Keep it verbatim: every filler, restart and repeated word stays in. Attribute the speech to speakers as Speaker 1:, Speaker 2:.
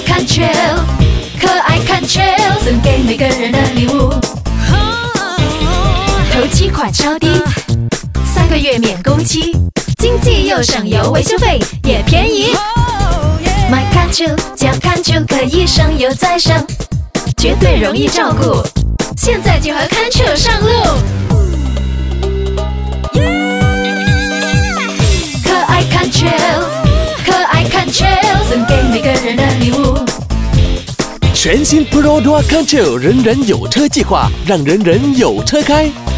Speaker 1: 看 Trail， 可爱看 Trail， 送给每个人的礼物。头期款超低，三个月免工期，经济又省油，维修费也便宜。买看 Trail， 讲看 Trail 可以省油再省，绝对容易照顾。现在就和看 Trail 上路。可爱看 Trail， 可爱看 Trail， 送给每个人的礼物。
Speaker 2: 全新 Pro Dual Control 人人有车计划，让人人有车开。